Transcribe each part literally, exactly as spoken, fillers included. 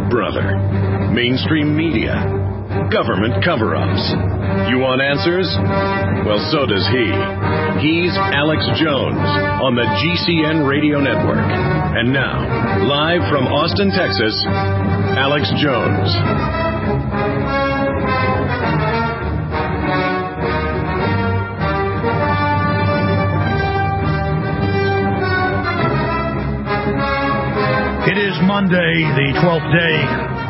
brother. Mainstream media. Government cover-ups. You want answers? Well, so does he. He's Alex Jones on the G C N Radio Network. And now, live from Austin, Texas, Alex Jones. It is Monday, the twelfth day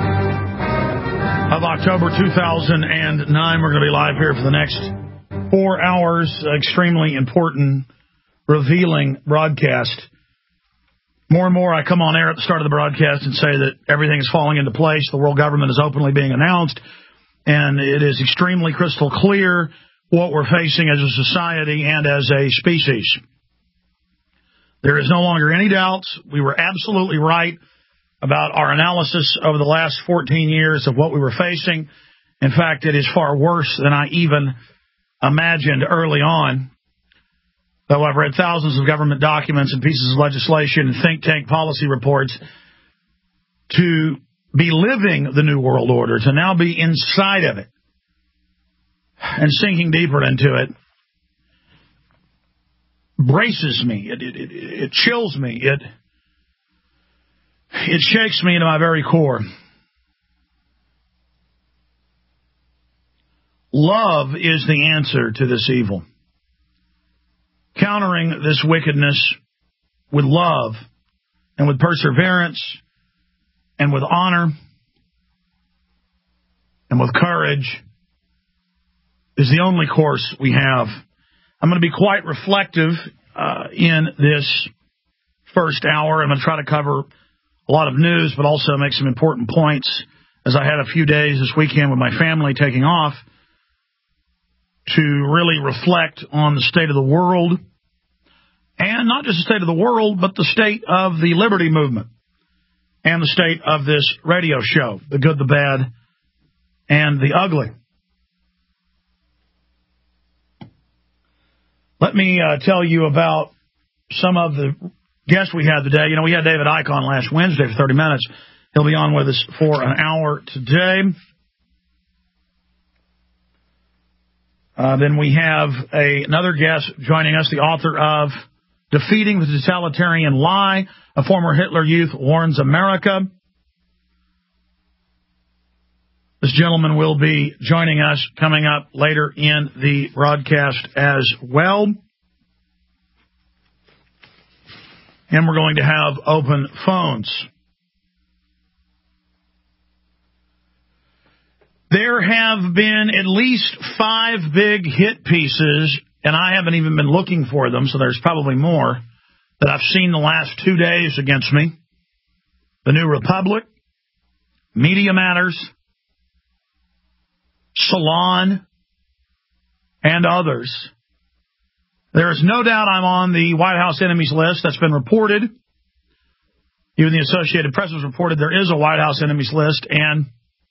of October two thousand nine. We're going to be live here for the next four hours. Extremely important, revealing broadcast. More and more I come on air at the start of the broadcast and say that everything is falling into place. The world government is openly being announced. And it is extremely crystal clear what we're facing as a society and as a species. There is no longer any doubts. We were absolutely right about our analysis over the last fourteen years of what we were facing. In fact, it is far worse than I even imagined early on. Though I've read thousands of government documents and pieces of legislation and think tank policy reports, to be living the New World Order, to now be inside of it and sinking deeper into it, braces me. It, it, it, it chills me. It it shakes me into my very core. Love is the answer to this evil. Countering this wickedness with love and with perseverance and with honor and with courage is the only course we have. I'm going to be quite reflective uh, in this first hour. I'm going to try to cover a lot of news, but also make some important points, as I had a few days this weekend with my family taking off to really reflect on the state of the world, and not just the state of the world, but the state of the liberty movement and the state of this radio show, the good, the bad, and the ugly. Let me uh, tell you about some of the guests we had today. You know, we had David Icke on last Wednesday for thirty minutes. He'll be on with us for an hour today. Uh, then we have a, another guest joining us, the author of Defeating the Totalitarian Lie, a former Hitler Youth warns America. This gentleman will be joining us coming up later in the broadcast as well. And we're going to have open phones. There have been at least five big hit pieces, and I haven't even been looking for them, so there's probably more, that I've seen the last two days against me. The New Republic, Media Matters, Salon, and others. There is no doubt I'm on the White House enemies list. That's been reported. Even the Associated Press has reported there is a White House enemies list, and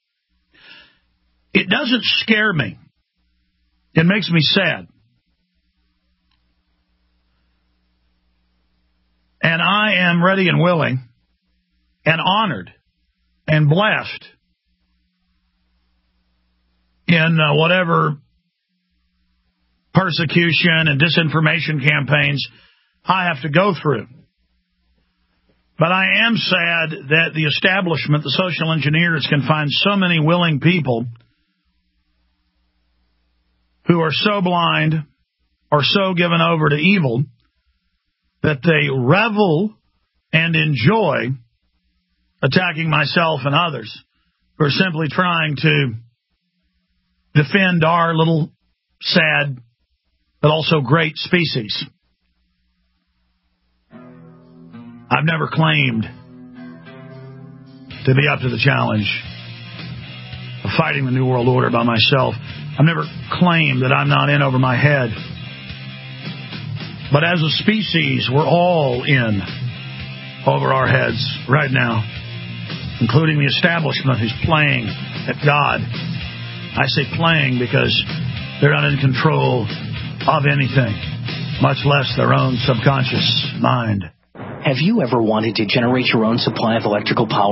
it doesn't scare me. It makes me sad. And I am ready and willing and honored and blessed in uh, whatever persecution and disinformation campaigns I have to go through. But I am sad that the establishment, the social engineers, can find so many willing people who are so blind or so given over to evil that they revel and enjoy attacking myself and others who are simply trying to defend our little sad but also great species. I've never claimed to be up to the challenge of fighting the New World Order by myself. I've never claimed that I'm not in over my head. But as a species, we're all in over our heads right now, including the establishment who's playing at God. I say playing because they're not in control of anything, much less their own subconscious mind. Have you ever wanted to generate your own supply of electrical power?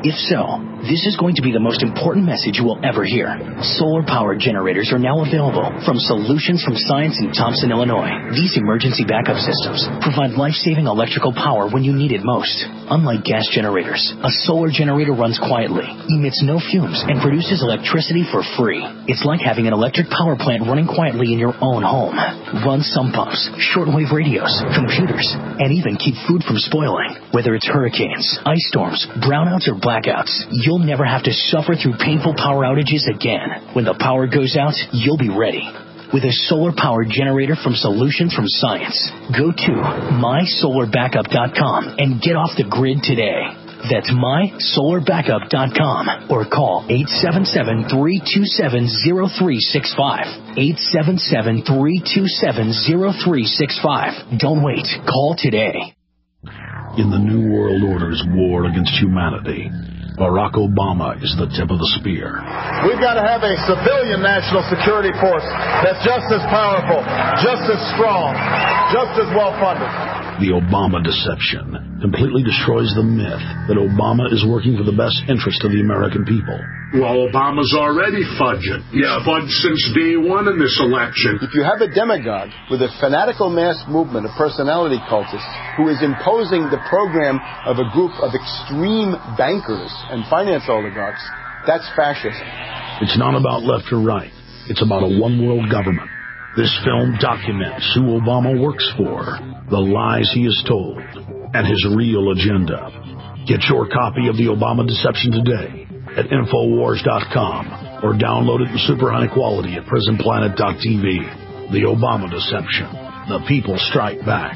If so, this is going to be the most important message you will ever hear. Solar-powered generators are now available from Solutions from Science in Thompson, Illinois. These emergency backup systems provide life-saving electrical power when you need it most. Unlike gas generators, a solar generator runs quietly, emits no fumes, and produces electricity for free. It's like having an electric power plant running quietly in your own home. Run sump pumps, shortwave radios, computers, and even keep food from spoiling. Whether it's hurricanes, ice storms, brownouts, or blackouts, you'll never have to suffer through painful power outages again. When the power goes out, you'll be ready. With a solar-powered generator from Solutions from Science. Go to my solar backup dot com and get off the grid today. That's my solar backup dot com or call eight seven seven, three two seven, zero three six five. eight seven seven, three two seven, zero three six five. Don't wait. Call today. In the New World Order's war against humanity, Barack Obama is the tip of the spear. We've got to have a civilian national security force that's just as powerful, just as strong, just as well-funded. The Obama deception completely destroys the myth that Obama is working for the best interest of the American people. Well, Obama's already fudging. He's yeah. fudged since day one in this election. If you have a demagogue with a fanatical mass movement of personality cultists who is imposing the program of a group of extreme bankers and finance oligarchs, that's fascism. It's not about left or right. It's about a one-world government. This film documents who Obama works for, the lies he has told, and his real agenda. Get your copy of The Obama Deception today at Infowars dot com or download it in super high quality at Prison Planet dot t v. The Obama Deception. The people strike back.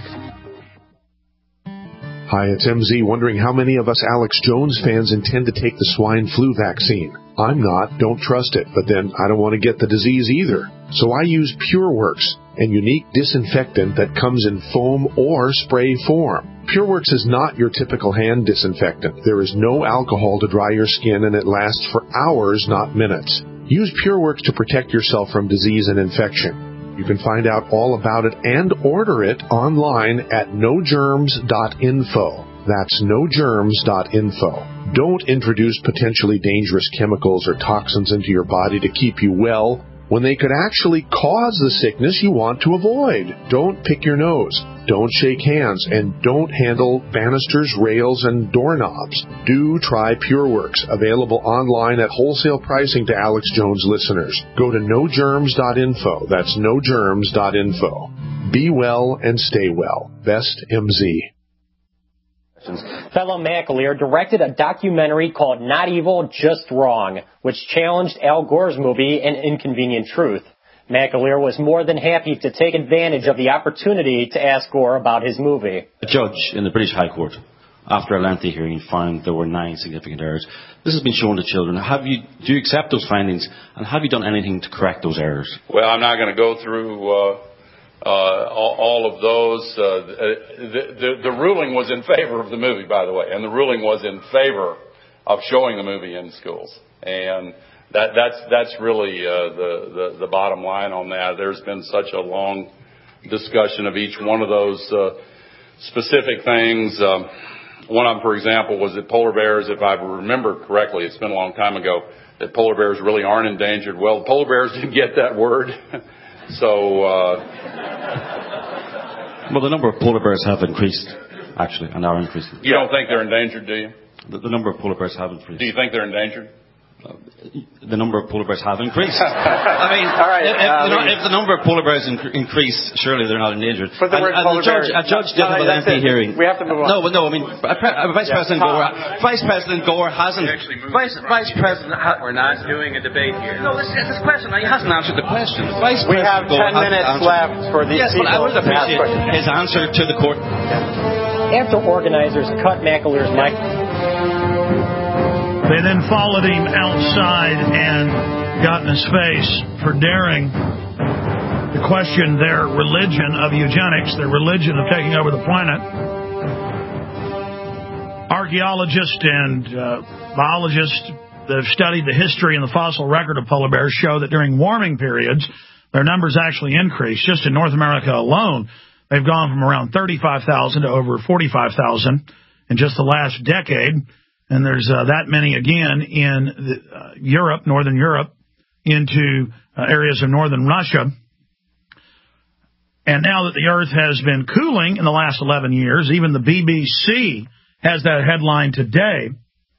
Hi, it's M Z, wondering how many of us Alex Jones fans intend to take the swine flu vaccine. I'm not, don't trust it, but then I don't want to get the disease either. So I use PureWorks, a unique disinfectant that comes in foam or spray form. PureWorks is not your typical hand disinfectant. There is no alcohol to dry your skin, and it lasts for hours, not minutes. Use PureWorks to protect yourself from disease and infection. You can find out all about it and order it online at no germs dot info. That's no germs dot info. Don't introduce potentially dangerous chemicals or toxins into your body to keep you well when they could actually cause the sickness you want to avoid. Don't pick your nose. Don't shake hands. And don't handle banisters, rails, and doorknobs. Do try PureWorks, available online at wholesale pricing to Alex Jones listeners. Go to no germs dot info. That's no germs dot info. Be well and stay well. Best M Z. Fellow McAleer directed a documentary called Not Evil, Just Wrong, which challenged Al Gore's movie An Inconvenient Truth. McAleer was more than happy to take advantage of the opportunity to ask Gore about his movie. A judge in the British High Court, after a lengthy hearing, found there were nine significant errors. This has been shown to children. Have you, do you accept those findings, and have you done anything to correct those errors? Well, I'm not going to go through uh, uh, all, all of those. Uh, the, the, the ruling was in favor of the movie, by the way, and the ruling was in favor of showing the movie in schools. And that, that's that's really uh, the, the, the bottom line on that. There's been such a long discussion of each one of those uh, specific things. Um, one of them, for example, was that polar bears, if I remember correctly, it's been a long time ago, that polar bears really aren't endangered. Well, polar bears didn't get that word. so... Uh, well, the number of polar bears have increased, actually, and are increasing. You don't think they're endangered, do you? The, the number of polar bears have increased. Do you think they're endangered? Uh, the number of polar bears have increased. I mean, All right, if, uh, if, the, if the number of polar bears inc- increase, surely they're not endangered. For the and, word and polar the judge, bear, a judge did no, have a lengthy hearing. We have to move on. No, but no, I mean, Vice yeah. President Gore, Vice President Gore hasn't. Vice, Vice President, ha- we're not doing a debate here. No, this is this question. He hasn't answered the question. Vice we President have Gore ten minutes answered. left for these yes, people. Yes, but I would appreciate his answer to the court. After organizers cut McAleer's mic. They then followed him outside and got in his face for daring to question their religion of eugenics, their religion of taking over the planet. Archaeologists and uh, biologists that have studied the history and the fossil record of polar bears show that during warming periods, their numbers actually increase. Just in North America alone, they've gone from around thirty-five thousand to over forty-five thousand in just the last decade. And there's uh, that many again in the, uh, Europe, northern Europe, into uh, areas of northern Russia. And now that the Earth has been cooling in the last eleven years, even the B B C has that headline today.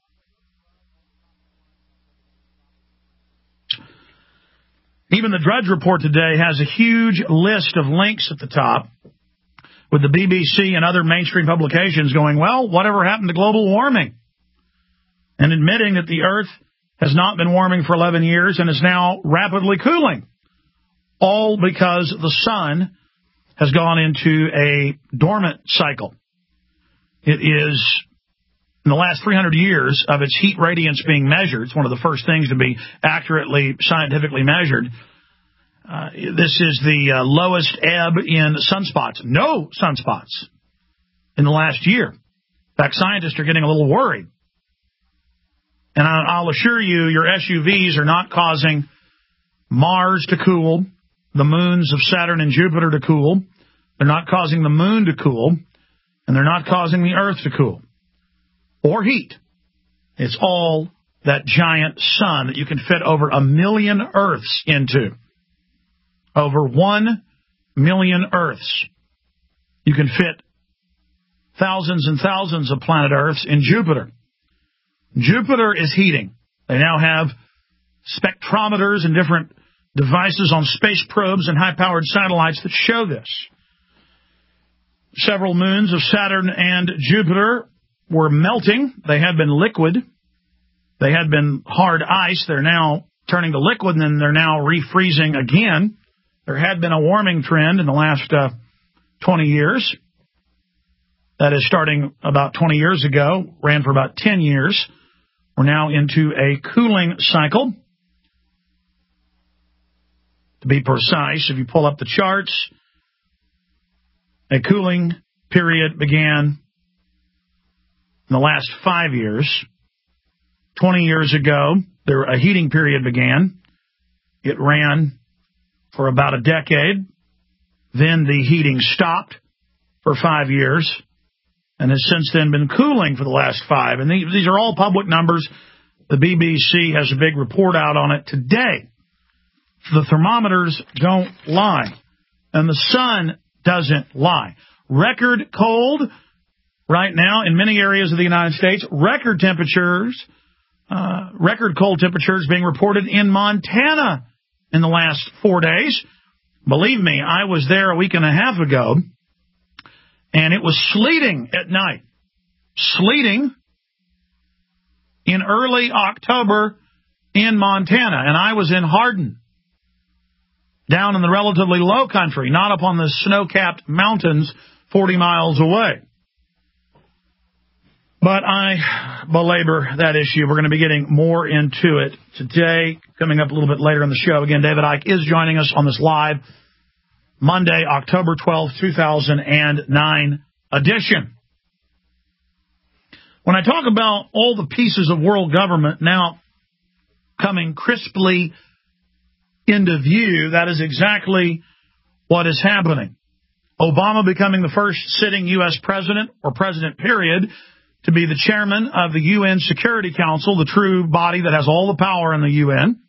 Even the Drudge Report today has a huge list of links at the top with the B B C and other mainstream publications going, well, whatever happened to global warming? And admitting that the Earth has not been warming for eleven years and is now rapidly cooling. All because the sun has gone into a dormant cycle. It is, in the last three hundred years of its heat radiance being measured, it's one of the first things to be accurately, scientifically measured. Uh, this is the uh, lowest ebb in sunspots. No sunspots in the last year. In fact, scientists are getting a little worried. And I'll assure you, your S U Vs are not causing Mars to cool, the moons of Saturn and Jupiter to cool. They're not causing the moon to cool, and they're not causing the Earth to cool or heat. It's all that giant sun that you can fit over a million Earths into. Over one million Earths. You can fit thousands and thousands of planet Earths in Jupiter. Jupiter is heating. They now have spectrometers and different devices on space probes and high-powered satellites that show this. Several moons of Saturn and Jupiter were melting. They had been liquid. They had been hard ice. They're now turning to liquid, and then they're now refreezing again. There had been a warming trend in the last uh, twenty years. That is starting about twenty years ago, ran for about ten years. We're now into a cooling cycle. To be precise, if you pull up the charts, a cooling period began in the last five years. twenty years ago, there a heating period began. It ran for about a decade. Then the heating stopped for five years and has since then been cooling for the last five. And these are all public numbers. The B B C has a big report out on it today. The thermometers don't lie, and the sun doesn't lie. Record cold right now in many areas of the United States. Record temperatures, uh, record cold temperatures being reported in Montana in the last four days. Believe me, I was there a week and a half ago, and it was sleeting at night. Sleeting in early October in Montana, and I was in Hardin, down in the relatively low country, not up on the snow-capped mountains forty miles away. But I belabor that issue. We're going to be getting more into it today, coming up a little bit later in the show. Again, David Icke is joining us on this live Monday, October twelfth, two thousand nine edition. When I talk about all the pieces of world government now coming crisply into view, that is exactly what is happening. Obama becoming the first sitting U S president, or president period, to be the chairman of the U N Security Council, the true body that has all the power in the U N.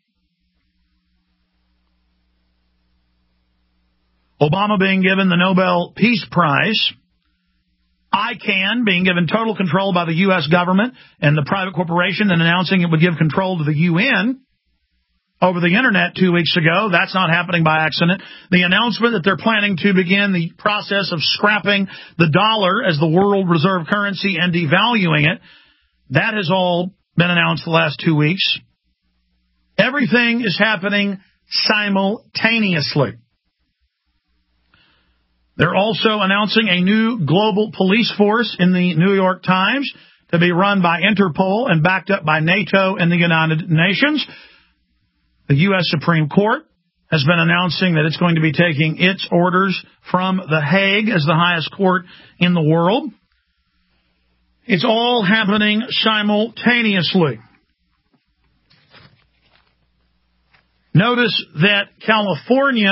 Obama being given the Nobel Peace Prize. I C A N being given total control by the U S government and the private corporation, and announcing it would give control to the U N over the Internet two weeks ago. That's not happening by accident. The announcement that they're planning to begin the process of scrapping the dollar as the world reserve currency and devaluing it, that has all been announced the last two weeks. Everything is happening simultaneously. They're also announcing a new global police force in the New York Times to be run by Interpol and backed up by NATO and the United Nations. The U S Supreme Court has been announcing that it's going to be taking its orders from The Hague as the highest court in the world. It's all happening simultaneously. Notice that California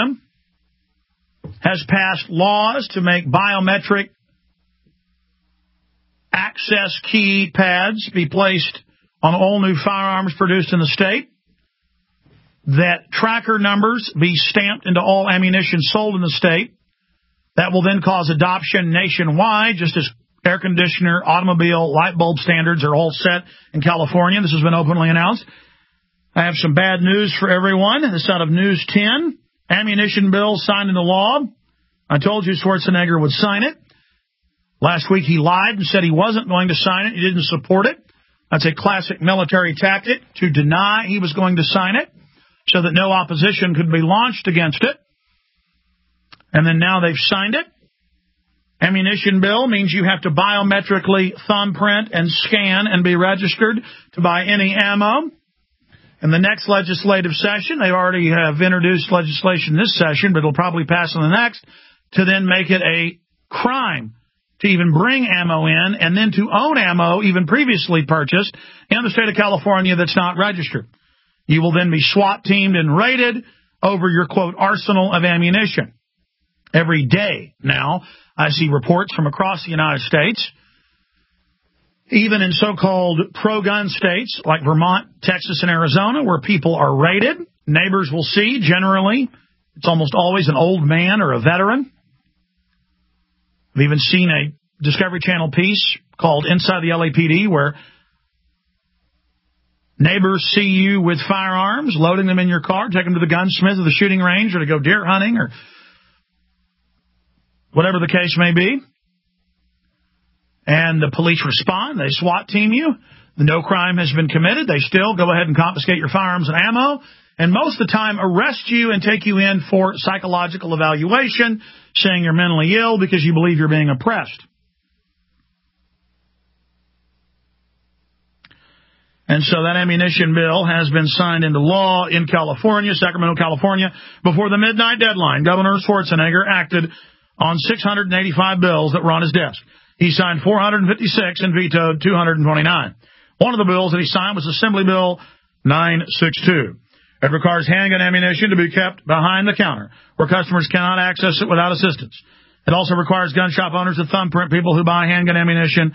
has passed laws to make biometric access key pads be placed on all new firearms produced in the state, that tracker numbers be stamped into all ammunition sold in the state. That will then cause adoption nationwide, just as air conditioner, automobile, light bulb standards are all set in California. This has been openly announced. I have some bad news for everyone. This is out of News ten. Ammunition bill signed into law. I told you Schwarzenegger would sign it. Last week he lied and said he wasn't going to sign it. He didn't support it. That's a classic military tactic, to deny he was going to sign it so that no opposition could be launched against it. And then now they've signed it. Ammunition bill means you have to biometrically thumbprint and scan and be registered to buy any ammo. In the next legislative session, they already have introduced legislation this session, but it'll probably pass in the next, to then make it a crime to even bring ammo in and then to own ammo even previously purchased in the state of California that's not registered. You will then be SWAT teamed and raided over your, quote, arsenal of ammunition. Every day now, I see reports from across the United States, even in so-called pro-gun states like Vermont, Texas, and Arizona, where people are raided. Neighbors will see, generally, it's almost always an old man or a veteran. I've even seen a Discovery Channel piece called Inside the L A P D, where neighbors see you with firearms, loading them in your car, take them to the gunsmith or the shooting range or to go deer hunting or whatever the case may be. And the police respond. They SWAT team you. No crime has been committed. They still go ahead and confiscate your firearms and ammo, and most of the time arrest you and take you in for psychological evaluation, saying you're mentally ill because you believe you're being oppressed. And so that ammunition bill has been signed into law in California, Sacramento, California, before the midnight deadline. Governor Schwarzenegger acted on six hundred eighty-five bills that were on his desk. He signed four hundred fifty-six and vetoed two hundred twenty-nine. One of the bills that he signed was Assembly Bill nine sixty-two. It requires handgun ammunition to be kept behind the counter, where customers cannot access it without assistance. It also requires gun shop owners to thumbprint people who buy handgun ammunition,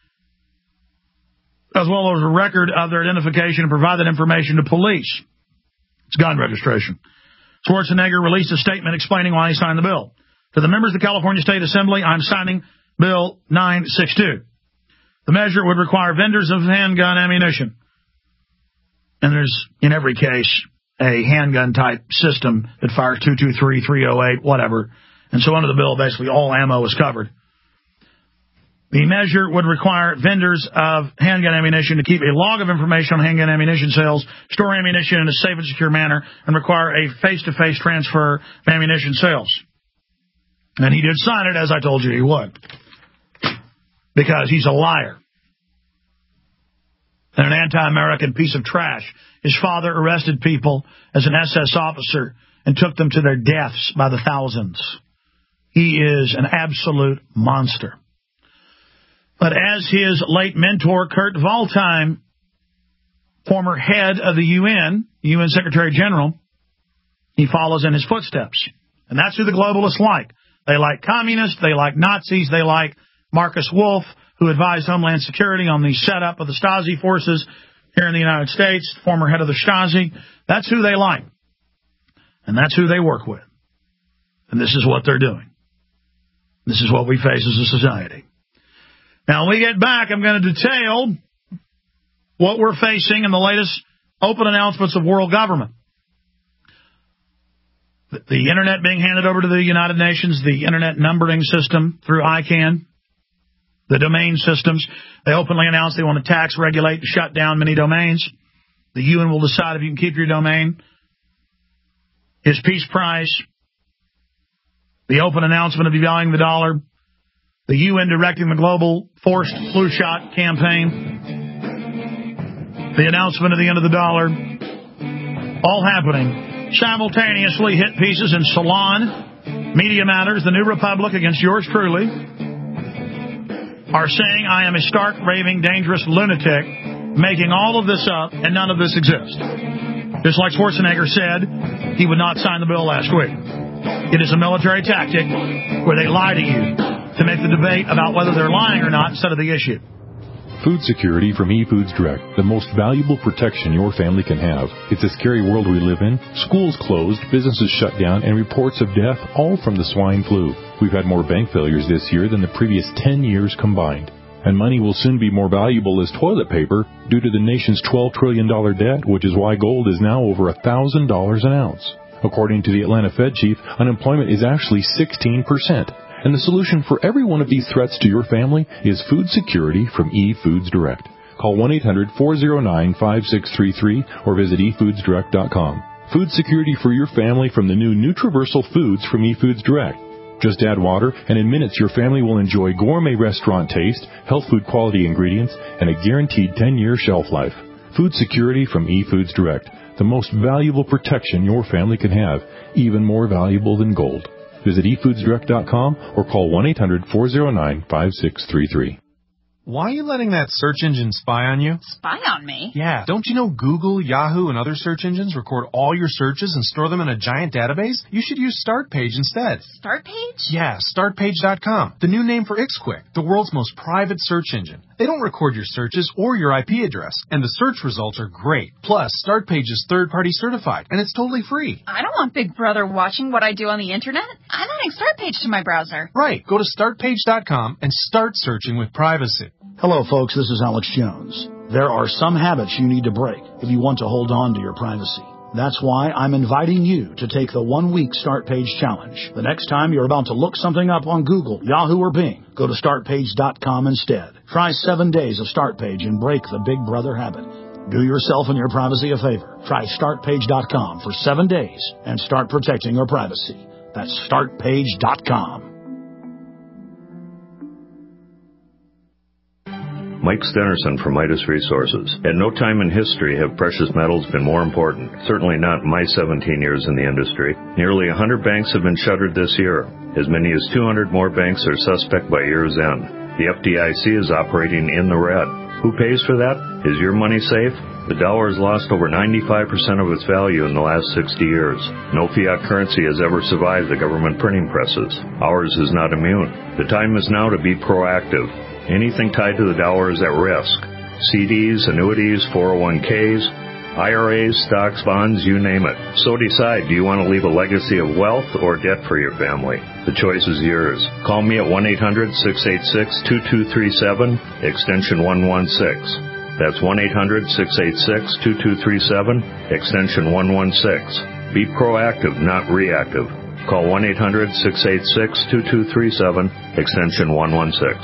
as well as a record of their identification, and provide that information to police. It's gun registration. Schwarzenegger released a statement explaining why he signed the bill. To the members of the California State Assembly, I'm signing Bill nine sixty-two. The measure would require vendors of handgun ammunition. And there's, in every case, a handgun-type system that fires two twenty-three, three oh eight, whatever. And so under the bill, basically all ammo is covered. The measure would require vendors of handgun ammunition to keep a log of information on handgun ammunition sales, store ammunition in a safe and secure manner, and require a face-to-face transfer of ammunition sales. And he did sign it, as I told you he would, because he's a liar and an anti-American piece of trash. His father arrested people as an S S officer and took them to their deaths by the thousands. He is an absolute monster. But as his late mentor, Kurt Waldheim, former head of the U N, U N Secretary General, he follows in his footsteps. And that's who the globalists like. They like communists, they like Nazis, they like Marcus Wolf, who advised Homeland Security on the setup of the Stasi forces here in the United States, former head of the Stasi. That's who they like. And that's who they work with. And this is what they're doing. This is what we face as a society. Now, when we get back, I'm going to detail what we're facing in the latest open announcements of world government. The Internet being handed over to the United Nations, the Internet numbering system through I CANN, the domain systems. They openly announced they want to tax, regulate, and shut down many domains. The U N will decide if you can keep your domain. His peace prize, the open announcement of devaluing the dollar, the U N directing the global forced flu shot campaign, the announcement of the end of the dollar, all happening. Simultaneously, hit pieces in Salon, Media Matters, The New Republic against yours truly, are saying I am a stark, raving, dangerous lunatic, making all of this up, and none of this exists. Just like Schwarzenegger said, he would not sign the bill last week. It is a military tactic where they lie to you to make the debate about whether they're lying or not instead of the issue. Food security from eFoods Direct, the most valuable protection your family can have. It's a scary world we live in. Schools closed, businesses shut down, and reports of death, all from the swine flu. We've had more bank failures this year than the previous ten years combined. And money will soon be more valuable as toilet paper due to the nation's twelve trillion dollars debt, which is why gold is now over one thousand dollars an ounce. According to the Atlanta Fed chief, unemployment is actually sixteen percent. And the solution for every one of these threats to your family is food security from eFoods Direct. Call one eight hundred four oh nine five six three three or visit e foods direct dot com. Food security for your family from the new Nutriversal Foods from eFoods Direct. Just add water, and in minutes your family will enjoy gourmet restaurant taste, health food quality ingredients, and a guaranteed ten-year shelf life. Food security from eFoods Direct, the most valuable protection your family can have, even more valuable than gold. Visit e foods direct dot com or call one eight hundred four oh nine five six three three. Why are you letting that search engine spy on you? Spy on me? Yeah. Don't you know Google, Yahoo, and other search engines record all your searches and store them in a giant database? You should use StartPage instead. StartPage? Yeah, start page dot com. The new name for IxQuick, the world's most private search engine. They don't record your searches or your I P address, and the search results are great. Plus, StartPage is third-party certified, and it's totally free. I don't want Big Brother watching what I do on the internet. I'm adding StartPage to my browser. Right. Go to start page dot com and start searching with privacy. Hello, folks. This is Alex Jones. There are some habits you need to break if you want to hold on to your privacy. That's why I'm inviting you to take the one-week Start Page Challenge. The next time you're about to look something up on Google, Yahoo, or Bing, go to start page dot com instead. Try seven days of StartPage and break the Big Brother habit. Do yourself and your privacy a favor. Try start page dot com for seven days and start protecting your privacy. That's start page dot com. Mike Stenerson from Midas Resources. At no time in history have precious metals been more important. Certainly not in my seventeen years in the industry. Nearly one hundred banks have been shuttered this year. As many as two hundred more banks are suspect by year's end. The F D I C is operating in the red. Who pays for that? Is your money safe? The dollar has lost over ninety-five percent of its value in the last sixty years. No fiat currency has ever survived the government printing presses. Ours is not immune. The time is now to be proactive. Anything tied to the dollar is at risk. C Ds, annuities, four oh one Ks, I R As, stocks, bonds, you name it. So decide, do you want to leave a legacy of wealth or debt for your family? The choice is yours. Call me at one eight hundred six eight six two two three seven, extension one one six. That's one eight hundred six eight six two two three seven, extension one one six. Be proactive, not reactive. Call one eight hundred six eight six two two three seven, extension one one six.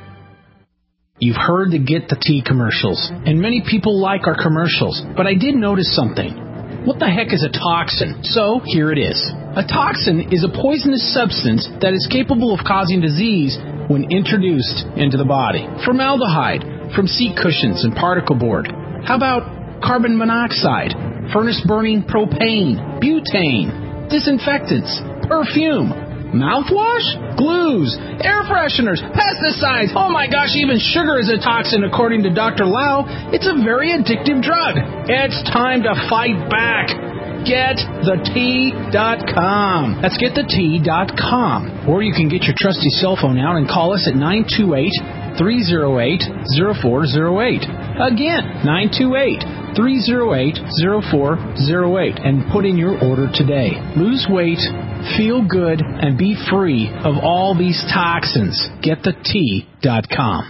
You've heard the Get the Tea commercials, and many people like our commercials, but I did notice something. What the heck is a toxin? So, here it is. A toxin is a poisonous substance that is capable of causing disease when introduced into the body. Formaldehyde from seat cushions and particle board. How about carbon monoxide, furnace-burning propane, butane, disinfectants, perfume, mouthwash, glues, air fresheners, pesticides. Oh my gosh, even sugar is a toxin according to Doctor Lau. It's a very addictive drug. It's time to fight back. get the tea dot com. That's get the tea dot com. Or you can get your trusty cell phone out and call us at nine two eight, three oh eight, oh four oh eight. Again, nine two eight, three oh eight, oh four oh eight. And put in your order today. Lose weight, feel good, and be free of all these toxins. get the tea dot com.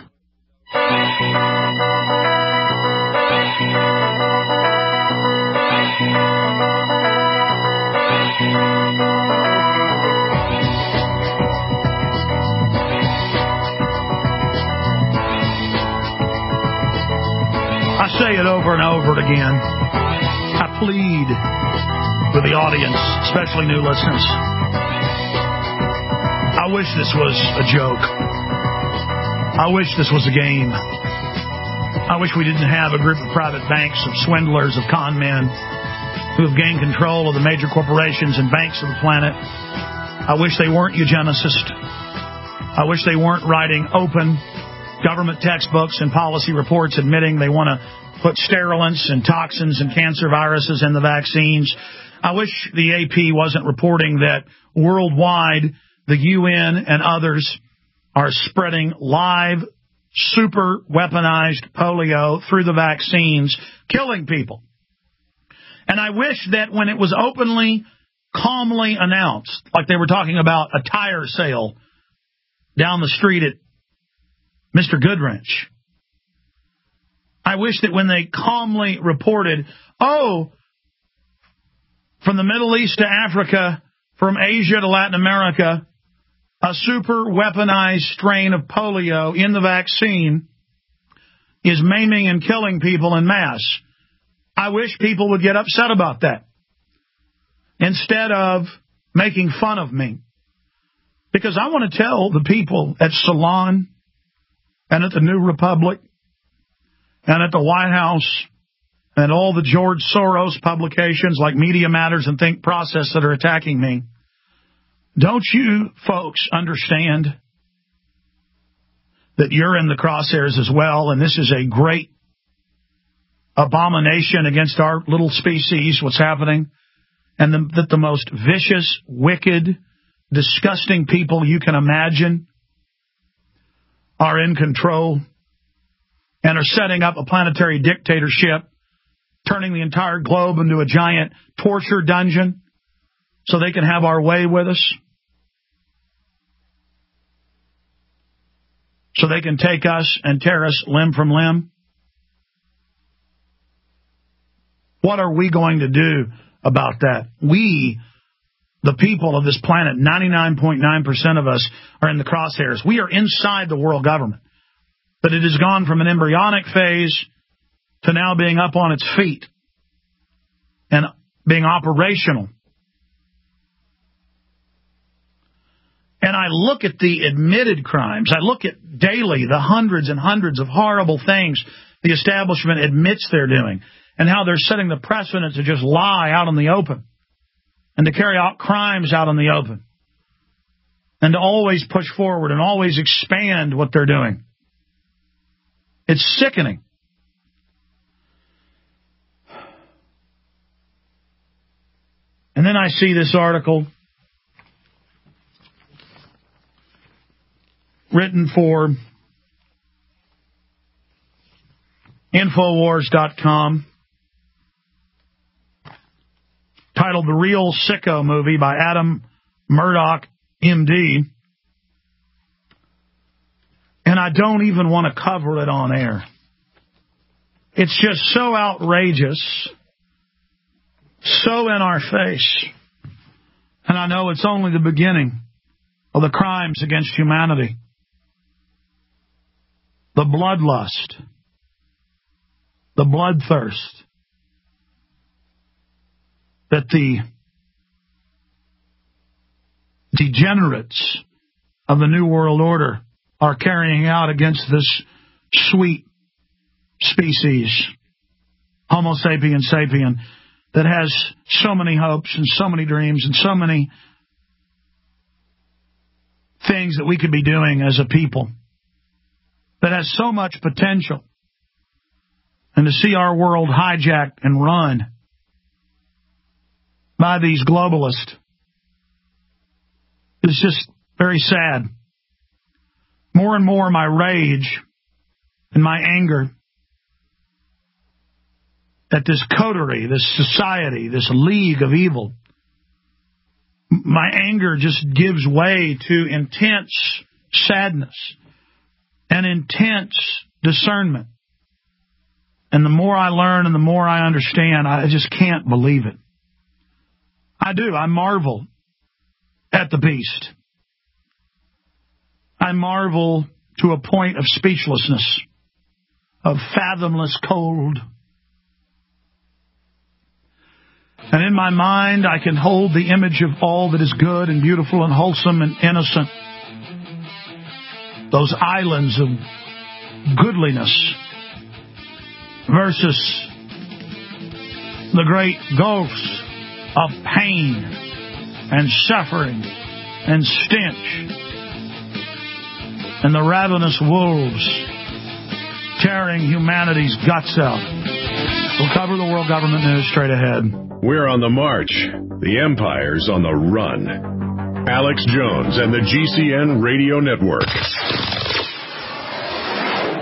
I say it over and over again. I plead with the audience, especially new listeners. I wish this was a joke. I wish this was a game. I wish we didn't have a group of private banks of swindlers, of con men who have gained control of the major corporations and banks of the planet. I wish they weren't eugenicists. I wish they weren't writing open government textbooks and policy reports admitting they want to put sterilants and toxins and cancer viruses in the vaccines. I wish the A P wasn't reporting that worldwide the U N and others are spreading live super weaponized polio through the vaccines, killing people. And I wish that when it was openly, calmly announced, like they were talking about a tire sale down the street at Mister Goodwrench, I wish that when they calmly reported, oh, from the Middle East to Africa, from Asia to Latin America, a super weaponized strain of polio in the vaccine is maiming and killing people en masse. I wish people would get upset about that instead of making fun of me. Because I want to tell the people at Salon and at the New Republic and at the White House and all the George Soros publications like Media Matters and Think Process that are attacking me, don't you folks understand that you're in the crosshairs as well, and this is a great abomination against our little species, what's happening, and the, that the most vicious, wicked, disgusting people you can imagine are in control and are setting up a planetary dictatorship, turning the entire globe into a giant torture dungeon so they can have our way with us, so they can take us and tear us limb from limb. What are we going to do about that? We, the people of this planet, ninety-nine point nine percent of us are in the crosshairs. We are inside the world government. But it has gone from an embryonic phase to now being up on its feet and being operational. And I look at the admitted crimes. I look at daily the hundreds and hundreds of horrible things the establishment admits they're doing, and how they're setting the precedent to just lie out in the open and to carry out crimes out in the open and to always push forward and always expand what they're doing. It's sickening. And then I see this article written for Infowars dot com, titled The Real Sicko Movie by Adam Murdoch, M D. And I don't even want to cover it on air. It's just so outrageous, so in our face. And I know it's only the beginning of the crimes against humanity. The bloodlust, the bloodthirst that the degenerates of the New World Order are carrying out against this sweet species, Homo sapiens sapien, that has so many hopes and so many dreams and so many things that we could be doing as a people, that has so much potential. And to see our world hijacked and run by these globalists is just very sad. More and more my rage and my anger at this coterie, this society, this league of evil, my anger just gives way to intense sadness and intense discernment. And the more I learn and the more I understand, I just can't believe it. I do. I marvel at the beast. I marvel to a point of speechlessness, of fathomless cold. And in my mind, I can hold the image of all that is good and beautiful and wholesome and innocent. Those islands of goodliness versus the great gulfs of pain and suffering and stench and the ravenous wolves tearing humanity's guts out. We'll cover the world government news straight ahead. We're on the march. The empire's on the run. Alex Jones and the G C N Radio Network.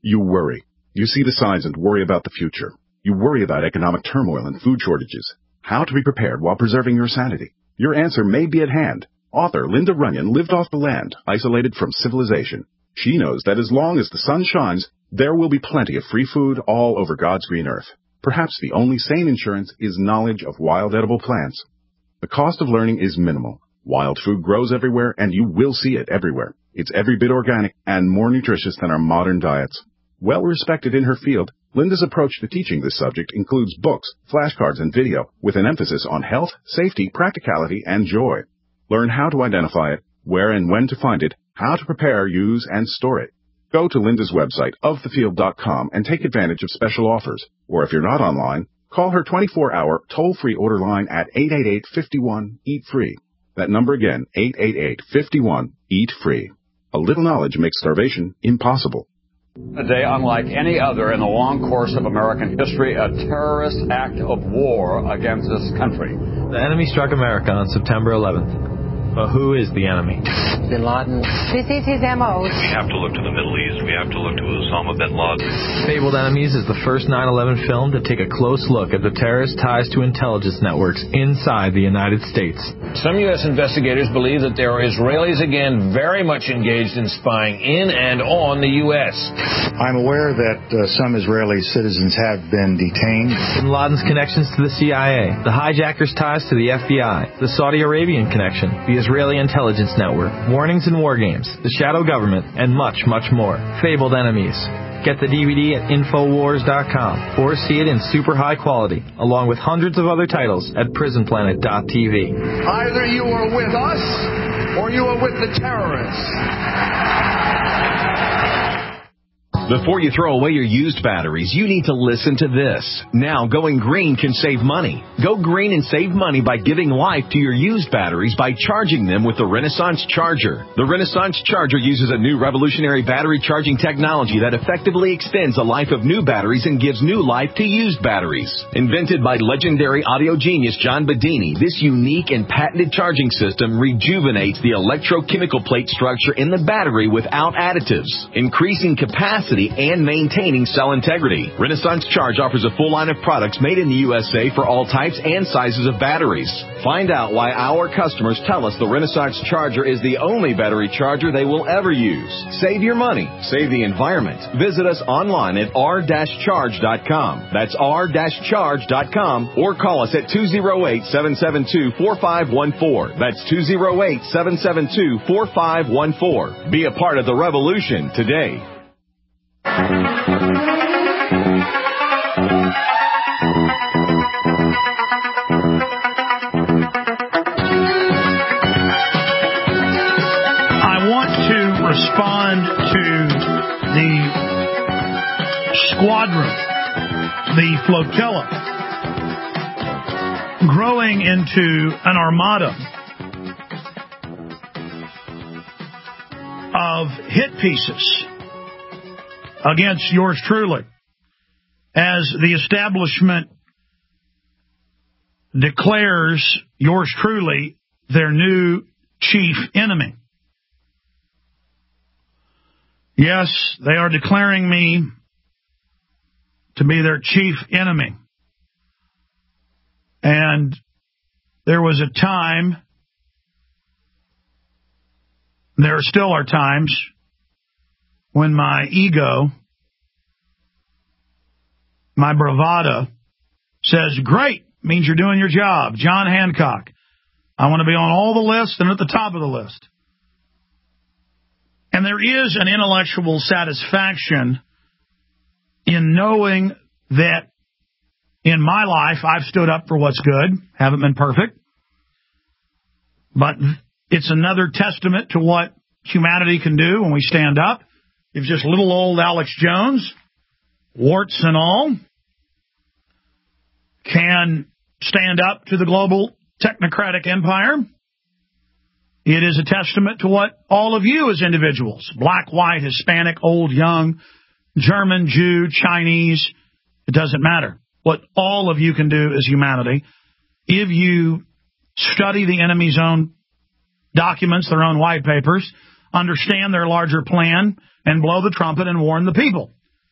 You worry. You see the signs and worry about the future. You worry about economic turmoil and food shortages. How to be prepared while preserving your sanity. Your answer may be at hand. Author Linda Runyon lived off the land, isolated from civilization. She knows that as long as the sun shines, there will be plenty of free food all over God's green earth. Perhaps the only sane insurance is knowledge of wild edible plants. The cost of learning is minimal. Wild food grows everywhere, and you will see it everywhere. It's every bit organic and more nutritious than our modern diets. Well respected in her field, Linda's approach to teaching this subject includes books, flashcards, and video, with an emphasis on health, safety, practicality, and joy. Learn how to identify it, where and when to find it, how to prepare, use, and store it. Go to Linda's website, of the field dot com, and take advantage of special offers. Or if you're not online, call her twenty-four hour toll-free order line at eight eight eight, five one, eat free. That number again, eight eight eight, five one, eat free. A little knowledge makes starvation impossible. A day unlike any other in the long course of American history, a terrorist act of war against this country. The enemy struck America on September eleventh. But who is the enemy? Bin Laden. This is his M O. We have to look to the Middle East. We have to look to Osama bin Laden. Fabled Enemies is the first nine eleven film to take a close look at the terrorist ties to intelligence networks inside the United States. Some U S investigators believe that there are Israelis again very much engaged in spying in and on the U S. I'm aware that uh, some Israeli citizens have been detained. Bin Laden's connections to the C I A, the hijackers' ties to the F B I, the Saudi Arabian connection, the Israeli intelligence network, warnings and war games, the shadow government, and much, much more. Fabled Enemies. Get the D V D at infowars dot com or see it in super high quality, along with hundreds of other titles at prison planet dot t v. Either you are with us or you are with the terrorists. Before you throw away your used batteries, you need to listen to this. Now, going green can save money. Go green and save money by giving life to your used batteries by charging them with the Renaissance Charger. The Renaissance Charger uses a new revolutionary battery charging technology that effectively extends the life of new batteries and gives new life to used batteries. Invented by legendary audio genius John Bedini, this unique and patented charging system rejuvenates the electrochemical plate structure in the battery without additives, increasing capacity and maintaining cell integrity. Renaissance Charge offers a full line of products made in the U S A for all types and sizes of batteries. Find out why our customers tell us the Renaissance Charger is the only battery charger they will ever use. Save your money. Save the environment. Visit us online at r dash charge dot com. That's r dash charge dot com or call us at two oh eight, seven seven two, four five one four. That's two oh eight, seven seven two, four five one four. Be a part of the revolution today. I want to respond to the squadron, the flotilla, growing into an armada of hit pieces against yours truly, as the establishment declares yours truly their new chief enemy. Yes, they are declaring me to be their chief enemy. And there was a time, there still are times, when my ego, my bravado, says, great, means you're doing your job. John Hancock. I want to be on all the lists and at the top of the list. And there is an intellectual satisfaction in knowing that in my life I've stood up for what's good. Haven't been perfect. But it's another testament to what humanity can do when we stand up. If just little old Alex Jones, warts and all, can stand up to the global technocratic empire, it is a testament to what all of you as individuals, black, white, Hispanic, old, young, German, Jew, Chinese, it doesn't matter. What all of you can do as humanity, if you study the enemy's own documents, their own white papers, understand their larger plan, and blow the trumpet and warn the people.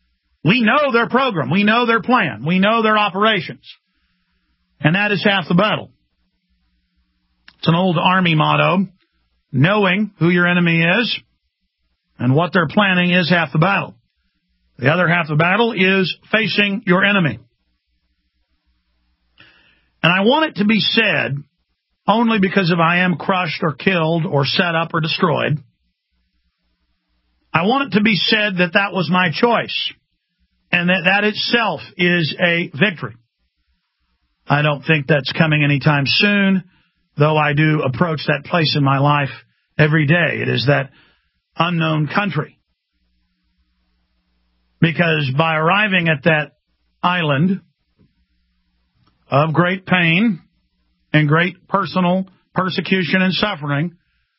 We know their program. We know their plan. We know their operations. And that is half the battle. It's an old Army motto. Knowing who your enemy is and what they're planning is half the battle. The other half of the battle is facing your enemy. And I want it to be said only because if I am crushed or killed or set up or destroyed, I want it to be said that that was my choice and that that itself is a victory. I don't think that's coming anytime soon, though I do approach that place in my life every day. It is that unknown country. Because by arriving at that island of great pain and great personal persecution and suffering,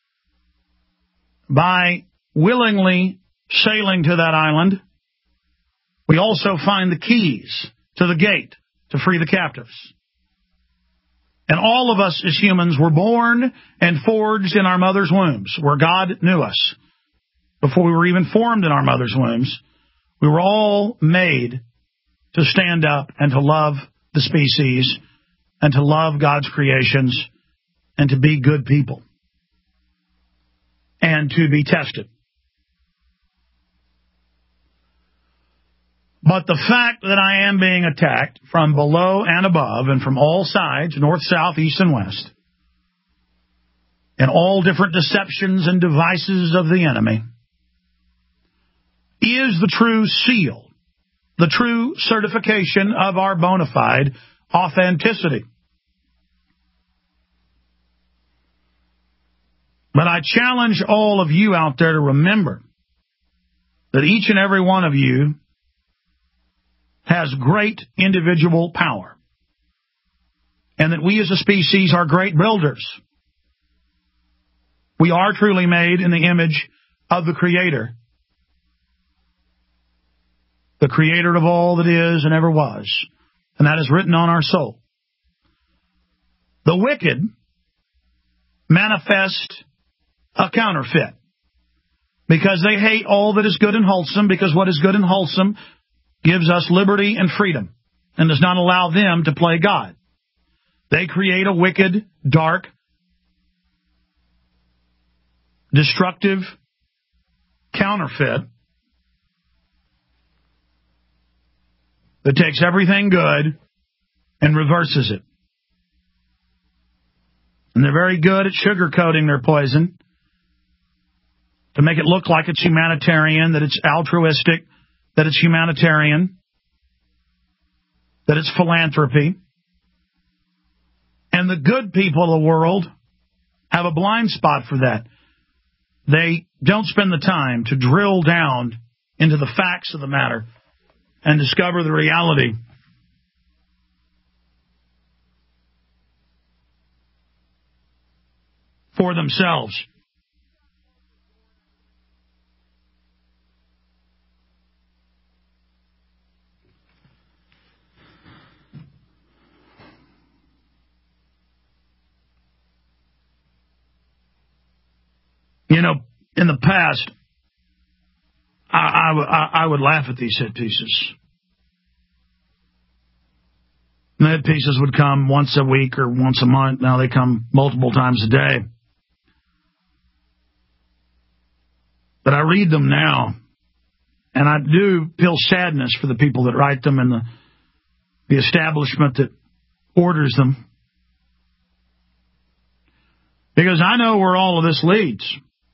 by willingly sailing to that island, we also find the keys to the gate to free the captives. And all of us as humans were born and forged in our mother's wombs, where God knew us. Before we were even formed in our mother's wombs, we were all made to stand up and to love the species and to love God's creations and to be good people and to be tested. But the fact that I am being attacked from below and above and from all sides, north, south, east, and west, and all different deceptions and devices of the enemy, is the true seal, the true certification of our bona fide authenticity. But I challenge all of you out there to remember that each and every one of you has great individual power, and that we as a species are great builders. We are truly made in the image of the Creator, the Creator of all that is and ever was, and that is written on our soul. The wicked manifest a counterfeit because they hate all that is good and wholesome, because what is good and wholesome gives us liberty and freedom and does not allow them to play God. They create a wicked, dark, destructive counterfeit that takes everything good and reverses it. And they're very good at sugarcoating their poison to make it look like it's humanitarian, that it's altruistic, that it's humanitarian, that it's philanthropy. And the good people of the world have a blind spot for that. They don't spend the time to drill down into the facts of the matter and discover the reality. For themselves. You know, in the past, I, I, I would laugh at these hit pieces. The hit pieces would come once a week or once a month. Now they come multiple times a day. But I read them now, and I do feel sadness for the people that write them and the, the establishment that orders them. Because I know where all of this leads.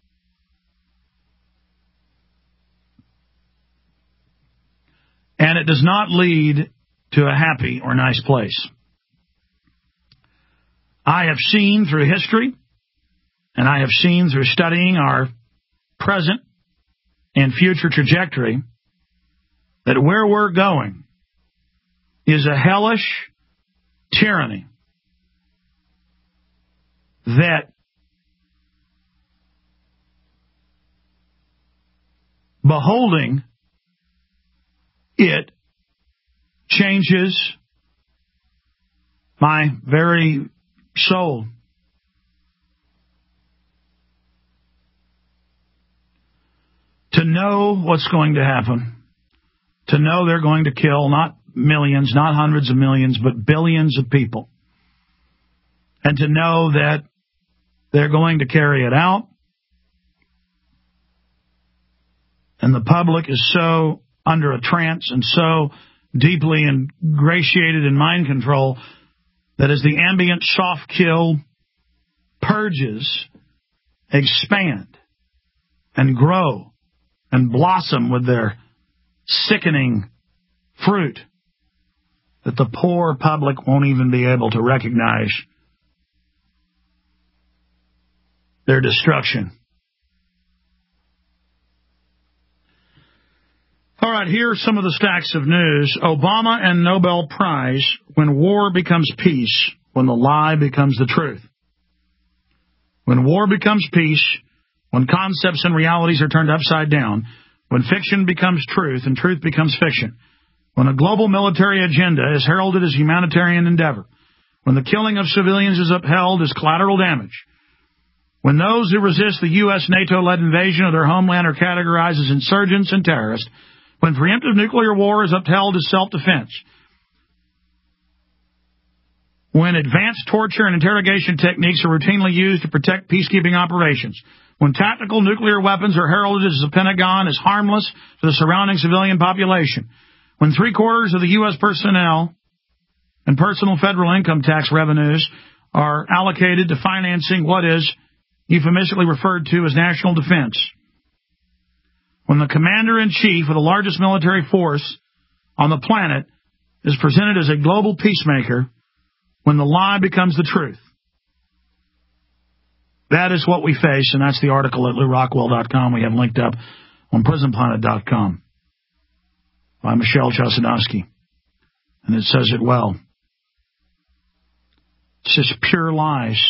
And it does not lead to a happy or nice place. I have seen through history, and I have seen through studying our present and future trajectory, that where we're going is a hellish tyranny that beholding it changes my very soul. To know what's going to happen, to know they're going to kill not millions, not hundreds of millions, but billions of people. And to know that they're going to carry it out. And the public is so under a trance and so deeply ingratiated in mind control that as the ambient soft kill purges, expand and grow and blossom with their sickening fruit, that the poor public won't even be able to recognize their destruction. All right, here are some of the stacks of news. Obama and Nobel Prize when war becomes peace, when the lie becomes the truth. When war becomes peace, when concepts and realities are turned upside down, when fiction becomes truth and truth becomes fiction, when a global military agenda is heralded as humanitarian endeavor, when the killing of civilians is upheld as collateral damage, when those who resist the U S NATO-led invasion of their homeland are categorized as insurgents and terrorists, when preemptive nuclear war is upheld as self-defense, when advanced torture and interrogation techniques are routinely used to protect peacekeeping operations, when tactical nuclear weapons are heralded as the Pentagon as harmless to the surrounding civilian population, when three-quarters of the U S personnel and personal federal income tax revenues are allocated to financing what is euphemistically referred to as national defense, when the commander-in-chief of the largest military force on the planet is presented as a global peacemaker, when the lie becomes the truth. That is what we face, and that's the article at Lew Rockwell dot com. We have linked up on prison planet dot com by Michelle Chossudovsky. And it says it well. It's just pure lies.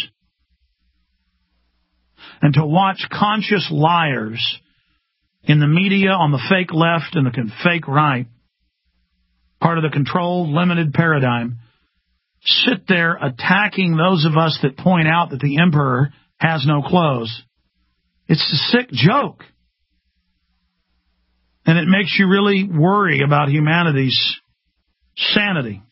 And to watch conscious liars in the media, on the fake left and the fake right, part of the controlled, limited paradigm, sit there attacking those of us that point out that the emperor has no clothes. It's a sick joke. And it makes you really worry about humanity's sanity.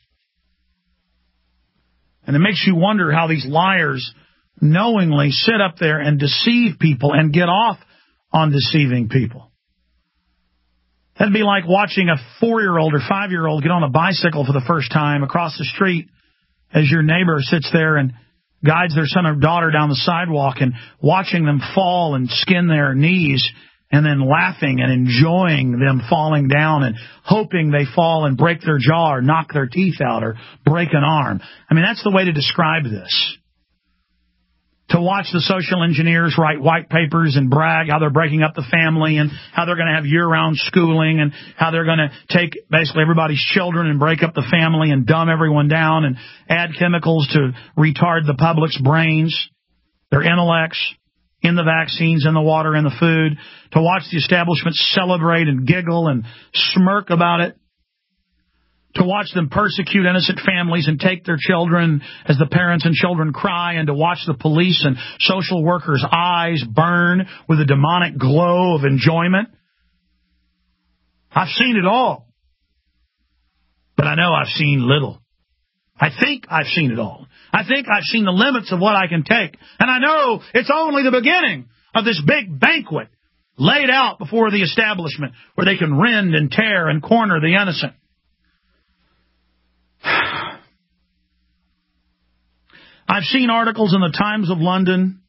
And it makes you wonder how these liars knowingly sit up there and deceive people and get off on deceiving people. That'd be like watching a four-year-old or five-year-old get on a bicycle for the first time across the street as your neighbor sits there and guides their son or daughter down the sidewalk, and watching them fall and skin their knees and then laughing and enjoying them falling down and hoping they fall and break their jaw or knock their teeth out or break an arm. I mean, that's the way to describe this. To watch the social engineers write white papers and brag how they're breaking up the family and how they're going to have year-round schooling and how they're going to take basically everybody's children and break up the family and dumb everyone down and add chemicals to retard the public's brains, their intellects, in the vaccines, in the water, in the food. To watch the establishment celebrate and giggle and smirk about it. To watch them persecute innocent families and take their children as the parents and children cry, and to watch the police and social workers' eyes burn with a demonic glow of enjoyment. I've seen it all. But I know I've seen little. I think I've seen it all. I think I've seen the limits of what I can take. And I know it's only the beginning of this big banquet laid out before the establishment where they can rend and tear and corner the innocent. I've seen articles in the Times of London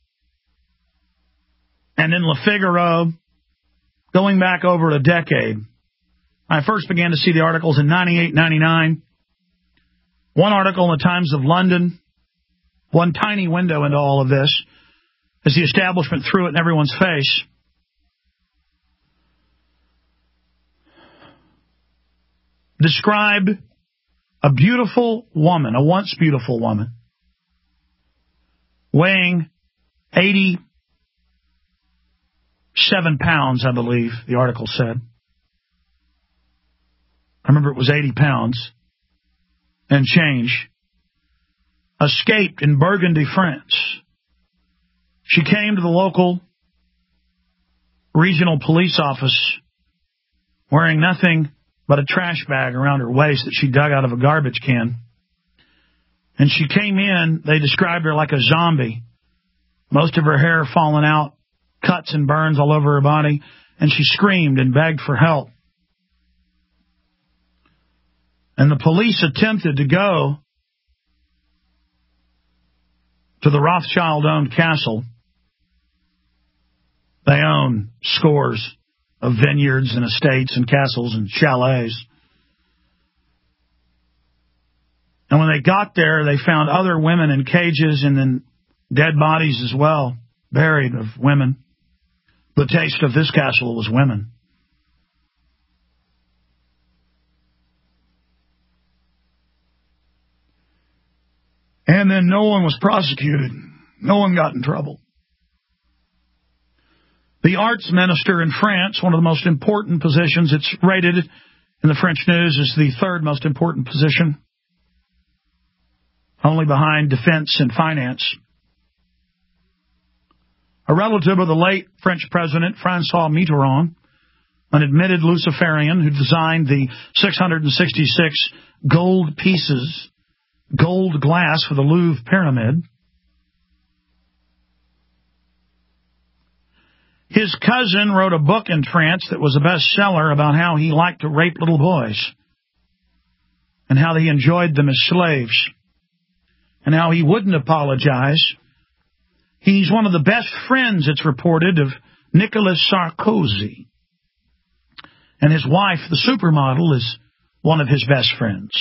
and in Le Figaro going back over a decade. I first began to see the articles in ninety-eight, ninety-nine. One article in the Times of London, one tiny window into all of this, as the establishment threw it in everyone's face. Described a beautiful woman, a once beautiful woman, weighing eighty-seven pounds, I believe, the article said. I remember it was eighty pounds and change. Escaped in Burgundy, France. She came to the local regional police office wearing nothing but a trash bag around her waist that she dug out of a garbage can. And she came in, they described her like a zombie. Most of her hair fallen out, cuts and burns all over her body, and she screamed and begged for help. And the police attempted to go to the Rothschild-owned castle. They own scores of vineyards and estates and castles and chalets. And when they got there, they found other women in cages and then dead bodies as well, buried of women. The taste of this castle was women. And then no one was prosecuted. No one got in trouble. The arts minister in France, one of the most important positions, it's rated in the French news as the third most important position, only behind defense and finance. A relative of the late French president, François Mitterrand, an admitted Luciferian who designed the six hundred sixty-six gold pieces, gold glass for the Louvre Pyramid. His cousin wrote a book in France that was a bestseller about how he liked to rape little boys and how he enjoyed them as slaves and how he wouldn't apologize. He's one of the best friends, it's reported, of Nicolas Sarkozy. And his wife, the supermodel, is one of his best friends.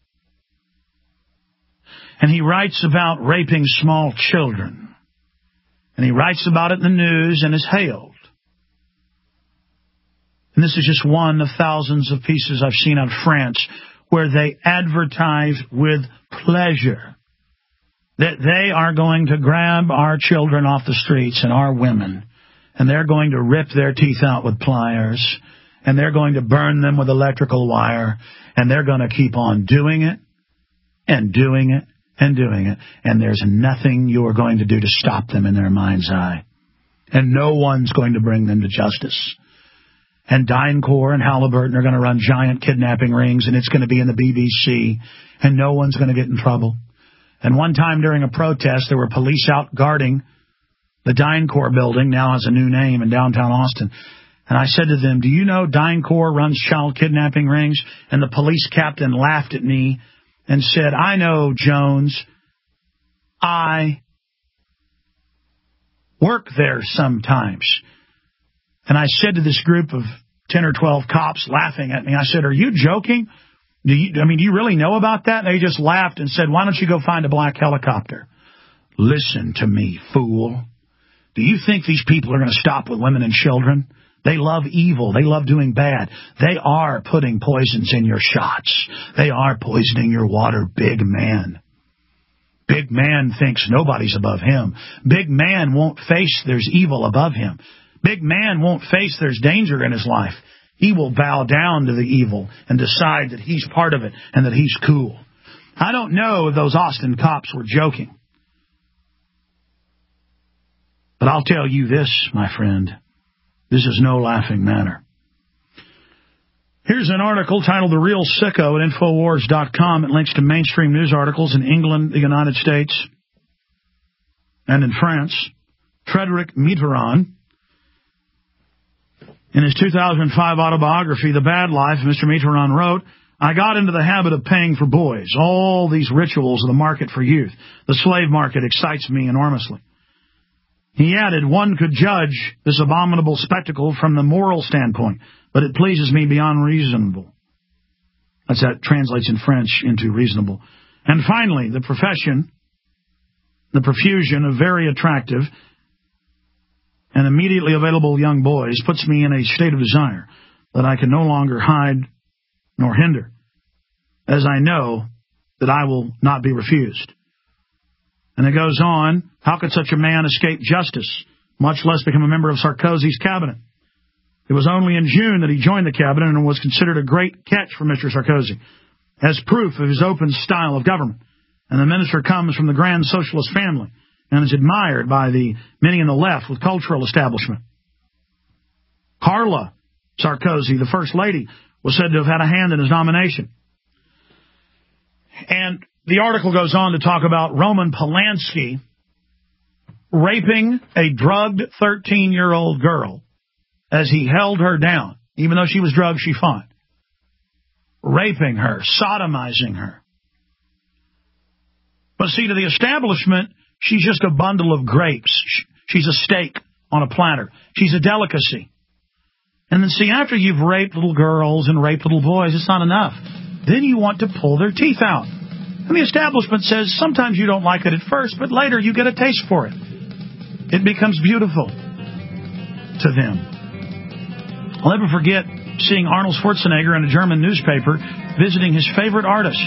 And he writes about raping small children. And he writes about it in the news and is hailed. And this is just one of thousands of pieces I've seen out of France where they advertise with pleasure that they are going to grab our children off the streets and our women, and they're going to rip their teeth out with pliers, and they're going to burn them with electrical wire, and they're going to keep on doing it and doing it and doing it, and there's nothing you are going to do to stop them in their mind's eye. And no one's going to bring them to justice. And DynCorp and Halliburton are going to run giant kidnapping rings, and it's going to be in the B B C, and no one's going to get in trouble. And one time during a protest, there were police out guarding the DynCorp building, now has a new name, in downtown Austin. And I said to them, do you know DynCorp runs child kidnapping rings? And the police captain laughed at me and said, I know, Jones, I work there sometimes. And I said to this group of ten or twelve cops laughing at me, I said, are you joking? Do you, I mean, do you really know about that? And they just laughed and said, why don't you go find a black helicopter? Listen to me, fool. Do you think these people are going to stop with women and children? They love evil. They love doing bad. They are putting poisons in your shots. They are poisoning your water, big man. Big man thinks nobody's above him. Big man won't face there's evil above him. Big man won't face there's danger in his life. He will bow down to the evil and decide that he's part of it and that he's cool. I don't know if those Austin cops were joking. But I'll tell you this, my friend. This is no laughing matter. Here's an article titled The Real Sicko at Infowars dot com. It links to mainstream news articles in England, the United States, and in France. Frédéric Mitterrand, in his two thousand five autobiography, The Bad Life, Mister Mitterrand wrote, I got into the habit of paying for boys. All these rituals of the market for youth. The slave market excites me enormously. He added, one could judge this abominable spectacle from the moral standpoint, but it pleases me beyond reasonable. That's that translates in French into reasonable. And finally, the profession, the profusion of very attractive and immediately available young boys puts me in a state of desire that I can no longer hide nor hinder, as I know that I will not be refused. And it goes on, how could such a man escape justice, much less become a member of Sarkozy's cabinet? It was only in June that he joined the cabinet and was considered a great catch for Mister Sarkozy, as proof of his open style of government. And the minister comes from the grand socialist family and is admired by the many in the left with cultural establishment. Carla Sarkozy, the first lady, was said to have had a hand in his nomination. And the article goes on to talk about Roman Polanski raping a drugged thirteen-year-old girl as he held her down. Even though she was drugged, she fought. Raping her, sodomizing her. But see, to the establishment, she's just a bundle of grapes. She's a steak on a platter. She's a delicacy. And then see, after you've raped little girls and raped little boys, it's not enough. Then you want to pull their teeth out. And the establishment says sometimes you don't like it at first, but later you get a taste for it. It becomes beautiful to them. I'll never forget seeing Arnold Schwarzenegger in a German newspaper visiting his favorite artist.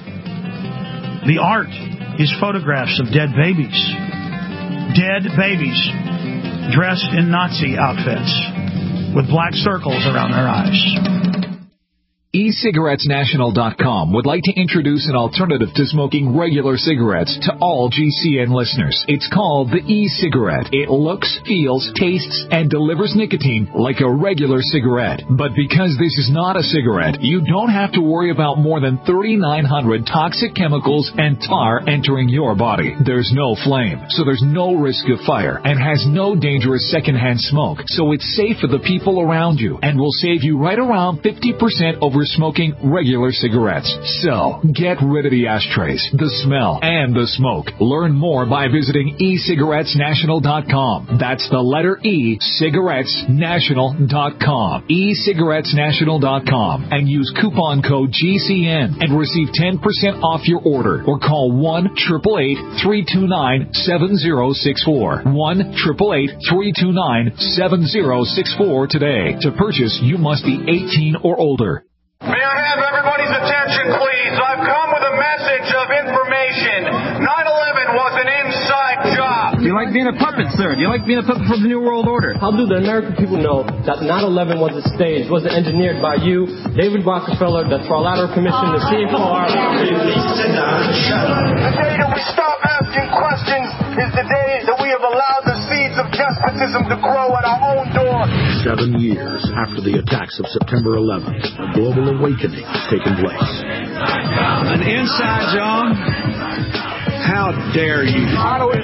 The art is photographs of dead babies. Dead babies dressed in Nazi outfits with black circles around their eyes. e cigarettes national dot com would like to introduce an alternative to smoking regular cigarettes to all G C N listeners. It's called the e-cigarette. It looks, feels, tastes, and delivers nicotine like a regular cigarette. But because this is not a cigarette, you don't have to worry about more than thirty-nine hundred toxic chemicals and tar entering your body. There's no flame, so there's no risk of fire, and has no dangerous secondhand smoke, so it's safe for the people around you and will save you right around fifty percent over smoking regular cigarettes. So, get rid of the ashtrays, the smell, and the smoke. Learn more by visiting e cigarettes national dot com. That's the letter E, cigarettes national dot com. e cigarettes national dot com. And use coupon code G C N and receive ten percent off your order. Or call one eight eight eight, three two nine, seven zero six four. one eight eight eight, three two nine, seven zero six four today. To purchase, you must be eighteen or older. May I have everybody's attention, please? I've come with a message of information. nine eleven was an inside job. Do you like being a puppet, sir? Do you like being a puppet for the New World Order? How do the American people know that nine eleven was a stage, wasn't engineered by you, David Rockefeller, the Trilateral Commission, the C F R? The day that we stop asking questions is the day that we have allowed the seeds of despotism to grow at our own door. Seven years after the attacks of September eleventh, a global awakening has taken place. An inside job? How dare you? If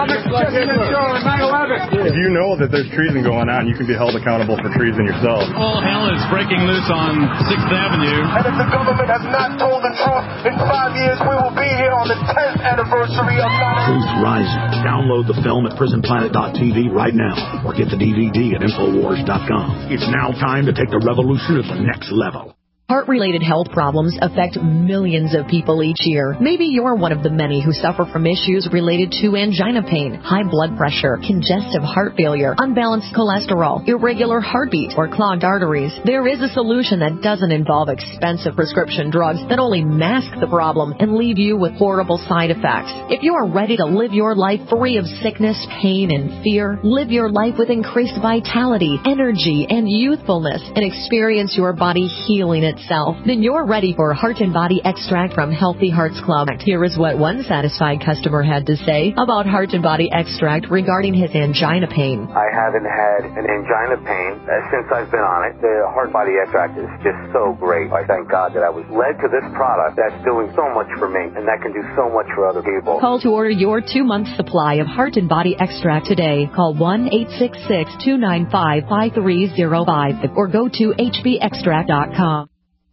you know that there's treason going on, you can be held accountable for treason yourself. All hell is breaking loose on sixth Avenue. And if the government has not told the truth, in five years we will be here on the tenth anniversary of nine eleven. Truth Rising. Download the film at prison planet dot t v right now, or get the D V D at infowars dot com. It's now time to take the revolution to the next level. Heart-related health problems affect millions of people each year. Maybe you're one of the many who suffer from issues related to angina pain, high blood pressure, congestive heart failure, unbalanced cholesterol, irregular heartbeat, or clogged arteries. There is a solution that doesn't involve expensive prescription drugs that only mask the problem and leave you with horrible side effects. If you are ready to live your life free of sickness, pain, and fear, live your life with increased vitality, energy, and youthfulness, and experience your body healing itself, then you're ready for Heart and Body Extract from Healthy Hearts Club. Here is what one satisfied customer had to say about Heart and Body Extract regarding his angina pain. I haven't had an angina pain uh, since I've been on it. The Heart Body Extract is just so great. I thank God that I was led to this product that's doing so much for me, and that can do so much for other people. Call to order your two-month supply of Heart and Body Extract today. Call one eight six six, two nine five, five three zero five or go to h b extract dot com.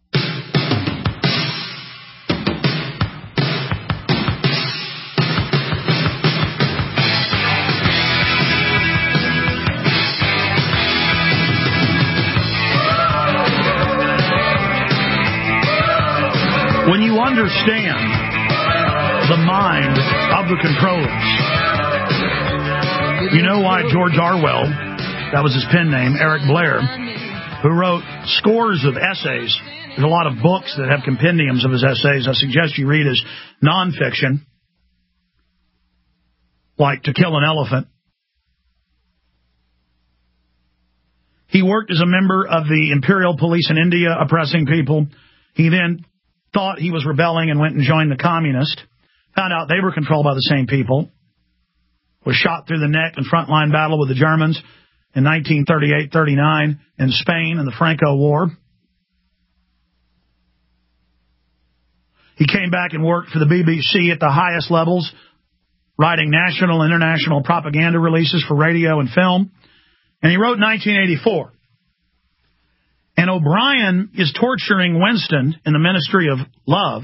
When you understand the mind of the controllers, you know why George Orwell, that was his pen name, Eric Blair, who wrote scores of essays. There's a lot of books that have compendiums of his essays. I suggest you read his nonfiction, like To Kill an Elephant. He worked as a member of the Imperial Police in India, oppressing people. He then thought he was rebelling and went and joined the communists. Found out they were controlled by the same people. Was shot through the neck in frontline battle with the Germans in nineteen thirty-eight thirty-nine in Spain in the Franco War. He came back and worked for the B B C at the highest levels, writing national and international propaganda releases for radio and film. And he wrote nineteen eighty-four. And O'Brien is torturing Winston in the Ministry of Love.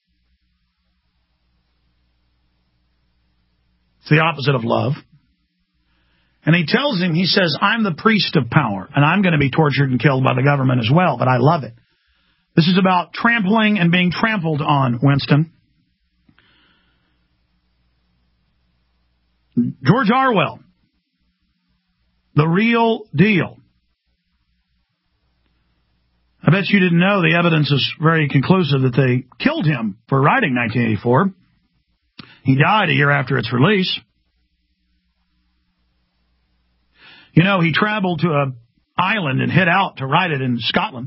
It's the opposite of love. And he tells him, he says, I'm the priest of power, and I'm going to be tortured and killed by the government as well, but I love it. This is about trampling and being trampled on, Winston. George Orwell, the real deal. I bet you didn't know the evidence is very conclusive that they killed him for writing nineteen eighty-four. He died a year after its release. You know, he traveled to an island and hid out to write it in Scotland.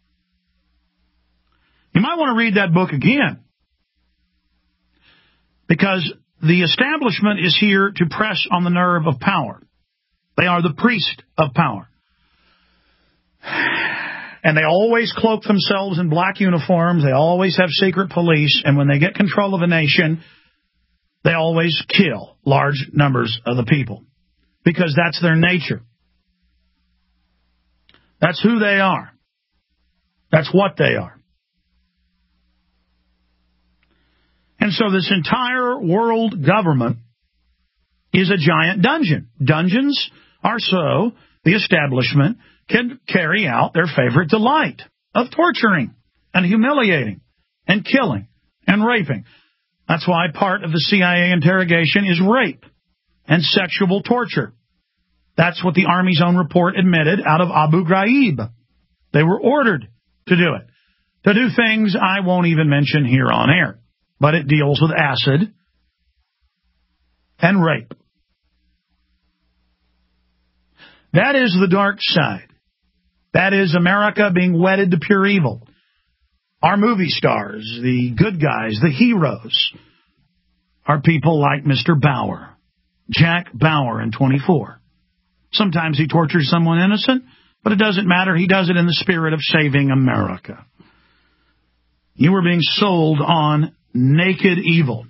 You might want to read that book again, because the establishment is here to press on the nerve of power. They are the priest of power. And they always cloak themselves in black uniforms. They always have secret police. And when they get control of a nation, they always kill large numbers of the people, because that's their nature. That's who they are. That's what they are. And so this entire world government is a giant dungeon. Dungeons are so the establishment can carry out their favorite delight of torturing and humiliating and killing and raping. That's why part of the C I A interrogation is rape and sexual torture. That's what the Army's own report admitted out of Abu Ghraib. They were ordered to do it, to do things I won't even mention here on air. But it deals with acid and rape. That is the dark side. That is America being wedded to pure evil. Our movie stars, the good guys, the heroes, are people like Mister Bauer, Jack Bauer in twenty-four. Sometimes he tortures someone innocent, but it doesn't matter. He does it in the spirit of saving America. You were being sold on naked evil.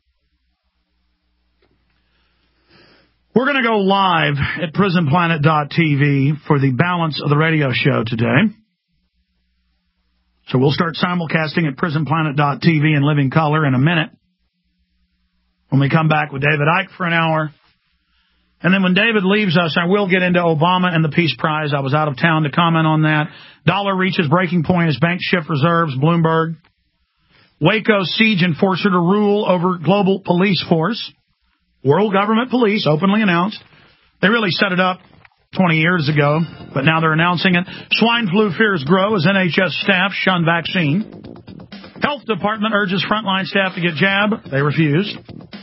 We're going to go live at prison planet dot t v for the balance of the radio show today. So we'll start simulcasting at prison planet dot t v in living color in a minute, when we come back with David Icke for an hour. And then when David leaves us, I will get into Obama and the Peace Prize. I was out of town to comment on that. Dollar reaches breaking point as banks shift reserves, Bloomberg. Waco siege enforcer to rule over global police force. World government police openly announced. They really set it up twenty years ago, but now they're announcing it. Swine flu fears grow as N H S staff shun vaccine. Health Department urges frontline staff to get jab. They refused.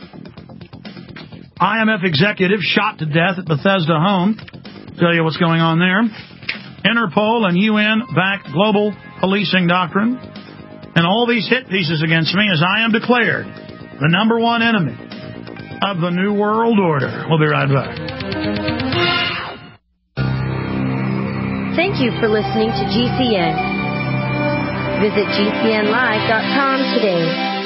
I M F executive shot to death at Bethesda home. Tell you what's going on there. Interpol and U N back global policing doctrine. And all these hit pieces against me as I am declared the number one enemy of the New World Order. We'll be right back. Thank you for listening to G C N. Visit G C N live dot com today.